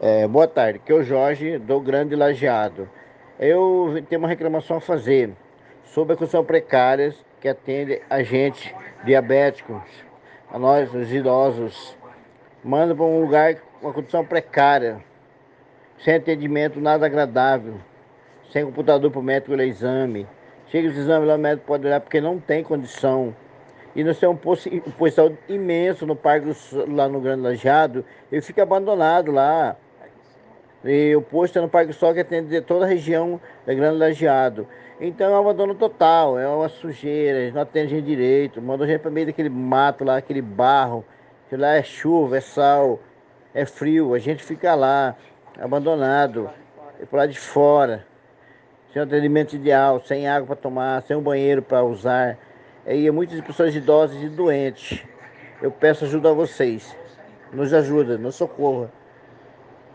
Boa tarde, que é o Jorge do Grande Lajeado. Eu tenho uma reclamação a fazer sobre a condição precária que atende a gente diabéticos, a nós, os idosos. Manda para um lugar com uma condição precária, sem atendimento nada agradável, sem computador para o médico ler exame. Chega os exames lá, o médico pode olhar porque não tem condição. E nós temos um posto de saúde imenso no Parque lá no Grande Lajeado, ele fica abandonado lá. E o posto é no Parque do Sol que atende toda a região da Grande Lajeado. Então é um abandono total, é uma sujeira, eles não atendem gente direito, mandam gente para meio daquele mato lá, aquele barro, que lá é chuva, é sal, é frio, a gente fica lá, abandonado, por lá de fora, sem atendimento ideal, sem água para tomar, sem um banheiro para usar. E muitas pessoas idosas e doentes. Eu peço ajuda a vocês. Nos ajuda, nos socorra.